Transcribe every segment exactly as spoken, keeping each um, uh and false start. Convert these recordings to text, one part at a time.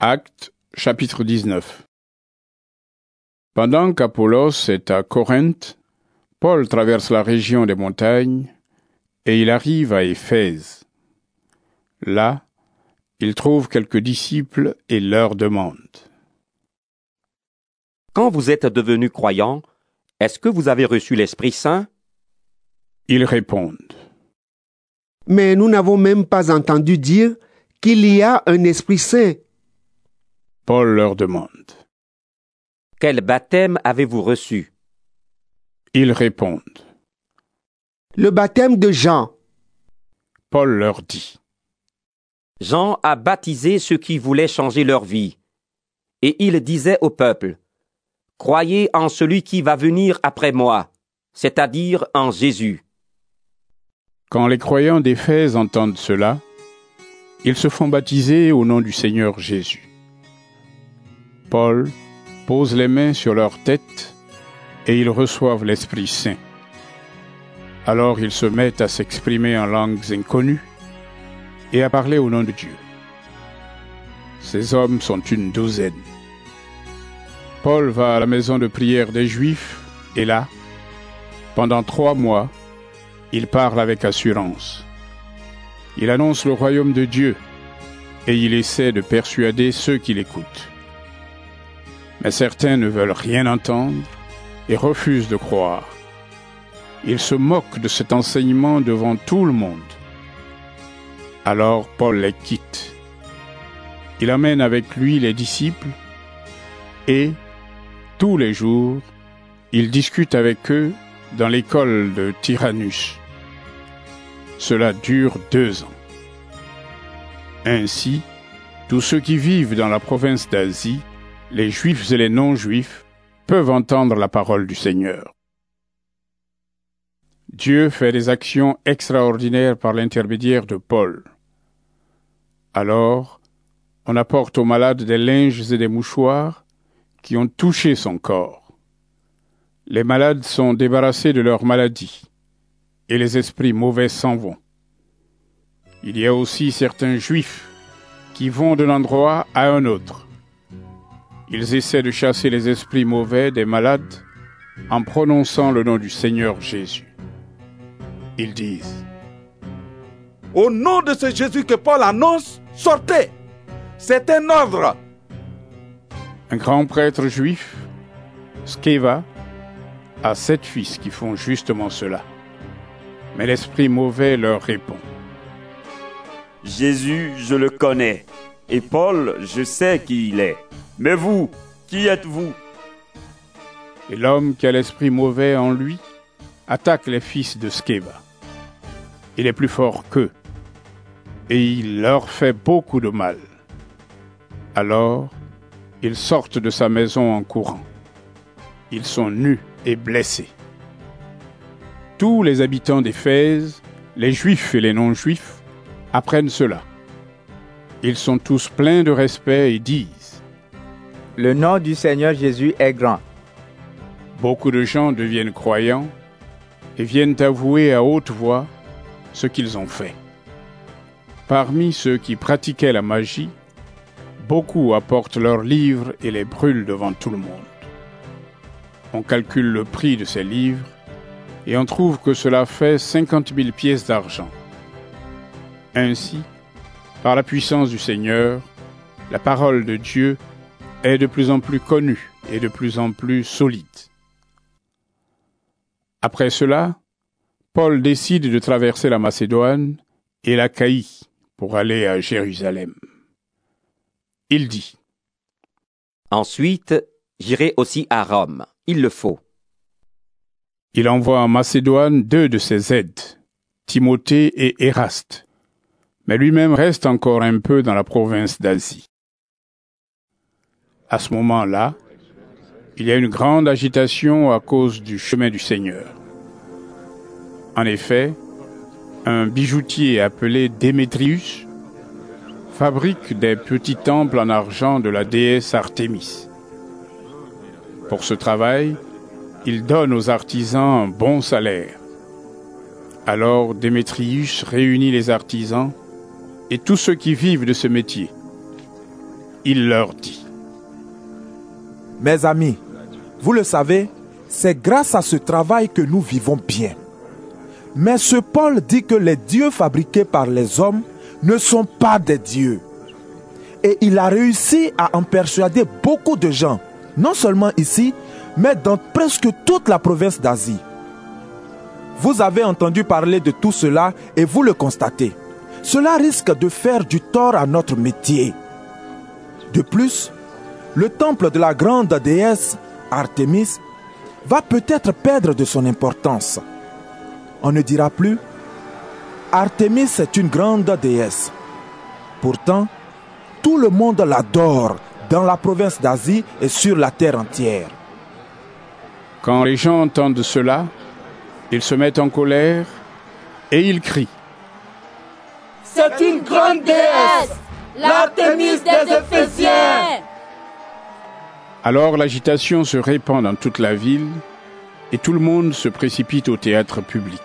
Actes, chapitre dix-neuf. Pendant qu'Apollos est à Corinthe, Paul traverse la région des montagnes et il arrive à Éphèse. Là, il trouve quelques disciples et leur demande. Quand vous êtes devenus croyants, est-ce que vous avez reçu l'Esprit Saint? Ils répondent. Mais nous n'avons même pas entendu dire qu'il y a un Esprit Saint. Paul leur demande. Quel baptême avez-vous reçu? Ils répondent. Le baptême de Jean. Paul leur dit. Jean a baptisé ceux qui voulaient changer leur vie. Et il disait au peuple, « Croyez en celui qui va venir après moi, c'est-à-dire en Jésus. » Quand les croyants d'Éphèse entendent cela, ils se font baptiser au nom du Seigneur Jésus. Paul pose les mains sur leur tête et ils reçoivent l'Esprit Saint. Alors ils se mettent à s'exprimer en langues inconnues et à parler au nom de Dieu. Ces hommes sont une douzaine. Paul va à la maison de prière des Juifs et là, pendant trois mois, il parle avec assurance. Il annonce le royaume de Dieu et il essaie de persuader ceux qui l'écoutent. Mais certains ne veulent rien entendre et refusent de croire. Ils se moquent de cet enseignement devant tout le monde. Alors Paul les quitte. Il amène avec lui les disciples et, tous les jours, il discute avec eux dans l'école de Tyrannus. Cela dure deux ans. Ainsi, tous ceux qui vivent dans la province d'Asie, les Juifs et les non-Juifs, peuvent entendre la parole du Seigneur. Dieu fait des actions extraordinaires par l'intermédiaire de Paul. Alors, on apporte aux malades des linges et des mouchoirs qui ont touché son corps. Les malades sont débarrassés de leur maladie et les esprits mauvais s'en vont. Il y a aussi certains Juifs qui vont d'un endroit à un autre. Ils essaient de chasser les esprits mauvais des malades en prononçant le nom du Seigneur Jésus. Ils disent: « Au nom de ce Jésus que Paul annonce, sortez! C'est un ordre !» Un grand prêtre juif, Sceva, a sept fils qui font justement cela. Mais l'esprit mauvais leur répond: « Jésus, je le connais, et Paul, je sais qui il est. Mais vous, qui êtes-vous » Et l'homme qui a l'esprit mauvais en lui attaque les fils de Sceva. Il est plus fort qu'eux, et il leur fait beaucoup de mal. Alors, ils sortent de sa maison en courant. Ils sont nus et blessés. Tous les habitants d'Éphèse, les Juifs et les non-Juifs, apprennent cela. Ils sont tous pleins de respect et disent: « Le nom du Seigneur Jésus est grand. » Beaucoup de gens deviennent croyants et viennent avouer à haute voix ce qu'ils ont fait. Parmi ceux qui pratiquaient la magie, beaucoup apportent leurs livres et les brûlent devant tout le monde. On calcule le prix de ces livres et on trouve que cela fait cinquante mille pièces d'argent. Ainsi, par la puissance du Seigneur, la parole de Dieu est de plus en plus connue et de plus en plus solide. Après cela, Paul décide de traverser la Macédoine et l'Achaïe pour aller à Jérusalem. Il dit: « Ensuite, j'irai aussi à Rome, il le faut. » Il envoie en Macédoine deux de ses aides, Timothée et Éraste, mais lui-même reste encore un peu dans la province d'Asie. À ce moment-là, il y a une grande agitation à cause du chemin du Seigneur. En effet, un bijoutier appelé Démétrius fabrique des petits temples en argent de la déesse Artémis. Pour ce travail, il donne aux artisans un bon salaire. Alors Démétrius réunit les artisans et tous ceux qui vivent de ce métier. il leur dit: Mes amis, vous le savez, c'est grâce à ce travail que nous vivons bien. Mais ce Paul dit que les dieux fabriqués par les hommes ne sont pas des dieux. Et il a réussi à en persuader beaucoup de gens, non seulement ici, mais dans presque toute la province d'Asie. Vous avez entendu parler de tout cela et vous le constatez. Cela risque de faire du tort à notre métier. De plus, le temple de la grande déesse Artémis va peut-être perdre de son importance. On ne dira plus « Artémis est une grande déesse ». Pourtant, tout le monde l'adore dans la province d'Asie et sur la terre entière. Quand les gens entendent cela, ils se mettent en colère et ils crient: C'est une grande déesse, l'Artémis des Éphésiens. Alors l'agitation se répand dans toute la ville et tout le monde se précipite au théâtre public.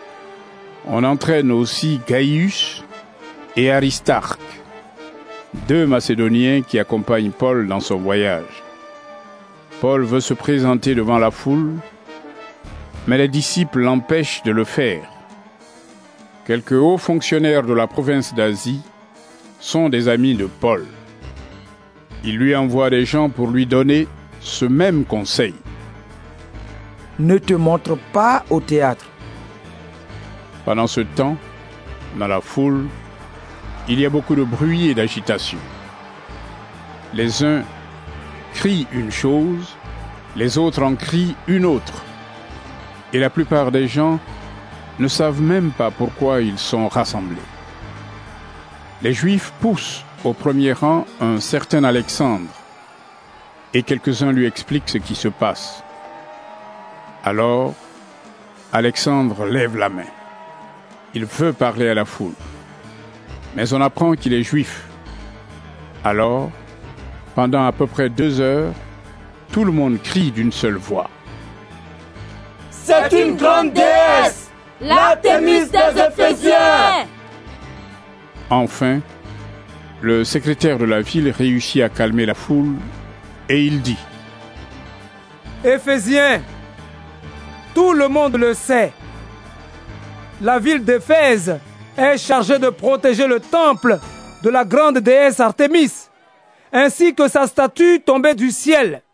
On entraîne aussi Gaius et Aristarque, deux Macédoniens qui accompagnent Paul dans son voyage. Paul veut se présenter devant la foule, mais les disciples l'empêchent de le faire. Quelques hauts fonctionnaires de la province d'Asie sont des amis de Paul. Ils lui envoient des gens pour lui donner ce même conseil. Ne te montre pas au théâtre. Pendant ce temps, dans la foule, il y a beaucoup de bruit et d'agitation. Les uns crient une chose, les autres en crient une autre. Et la plupart des gens ne savent même pas pourquoi ils sont rassemblés. Les Juifs poussent au premier rang un certain Alexandre, et quelques-uns lui expliquent ce qui se passe. Alors, Alexandre lève la main. Il veut parler à la foule, mais on apprend qu'il est juif. Alors, pendant à peu près deux heures, tout le monde crie d'une seule voix: C'est une grande déesse, l'Artémis des Éphésiens. Enfin, le secrétaire de la ville réussit à calmer la foule et il dit: Éphésiens, tout le monde le sait. La ville d'Éphèse est chargée de protéger le temple de la grande déesse Artémis, ainsi que sa statue tombée du ciel.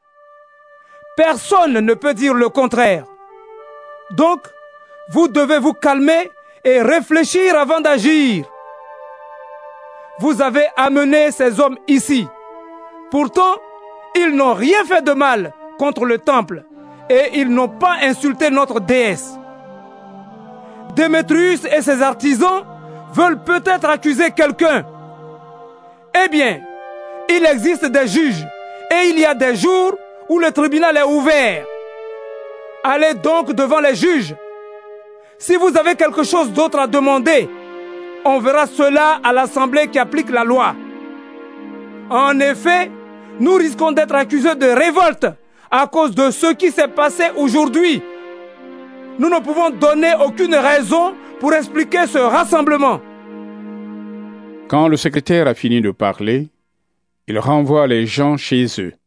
Personne ne peut dire le contraire. Donc, vous devez vous calmer et réfléchir avant d'agir. Vous avez amené ces hommes ici. Pourtant, ils n'ont rien fait de mal contre le temple et ils n'ont pas insulté notre déesse. Démétrius et ses artisans veulent peut-être accuser quelqu'un. Eh bien, il existe des juges et il y a des jours où le tribunal est ouvert. Allez donc devant les juges. Si vous avez quelque chose d'autre à demander, on verra cela à l'assemblée qui applique la loi. En effet, nous risquons d'être accusés de révolte à cause de ce qui s'est passé aujourd'hui. Nous ne pouvons donner aucune raison pour expliquer ce rassemblement. Quand le secrétaire a fini de parler, il renvoie les gens chez eux.